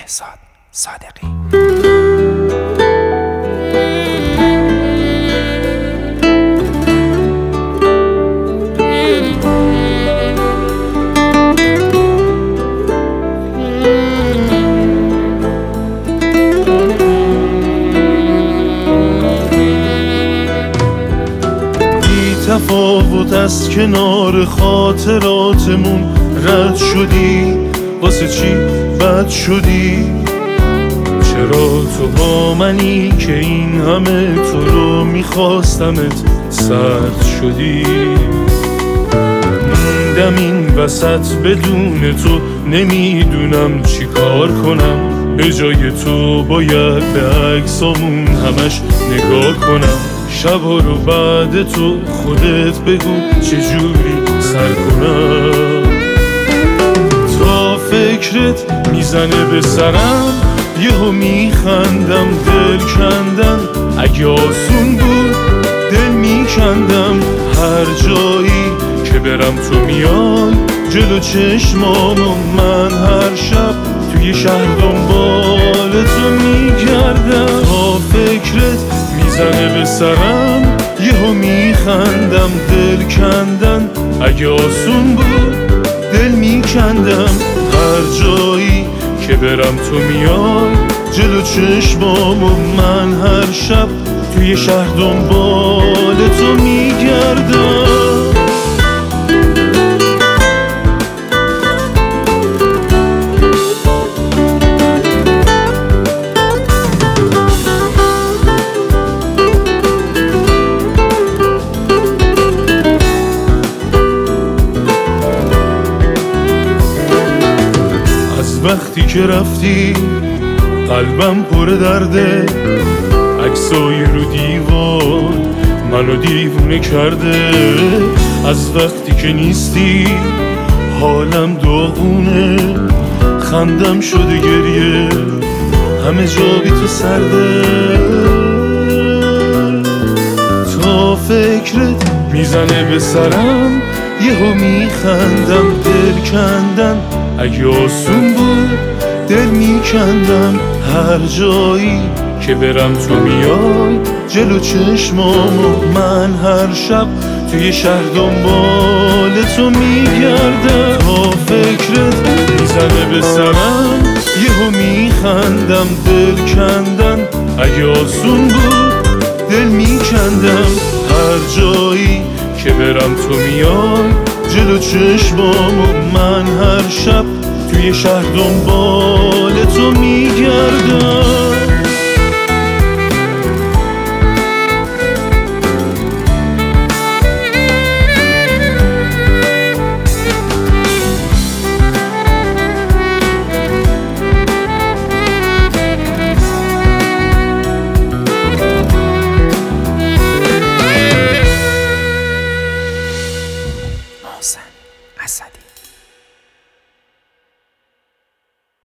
بهزاد صادقی. تفاوت از کنار خاطراتمون رد شدی، واسه چی بد شدی؟ چرا تو با منی که این همه تو رو میخواستمت سرد شدی؟ موندم این وسط بدون تو، نمیدونم چی کار کنم. به جای تو باید به عکسامون همش نگاه کنم. شبا رو بعد تو خودت بگو چجوری سر کنم. تا فکرت میزنه به سرم، یهو میخندم. دل کندم اگه آسون بود دل میکندم. هر جایی که برم تو میای جلو چشمامو. من هر شب توی شهر دنبال تو میگردم. تا فکرت میزنه به سرم، یهو میخندم. دل کندن اگه آسون بود دل میکندم. هر جایی که برم تو میای جلو چشمامو. من هر شب توی شهر دنبال تو میگردم. وقتی که رفتی قلبم پر درده. عکسای رو دیوار منو دیوونه کرده. از وقتی که نیستی حالم داغونه. خندم شده گریه، همه جا بی تو سرده. تا فکرت میزنه به سرم، یهو میخندم. دل کندن اگه آسون بود دل میکندم. هر جایی که برم تو میای جلو چشمامو. من هر شب توی شهر دنبال تو میگردم. تا فکرت میزنه به سرم، یهو میخندم. دل کندن اگه آسون بود دل میکندم. هر جایی که برم تو میای جلو چشمامو. من هر شب توی شهر دنبال تو میگردم.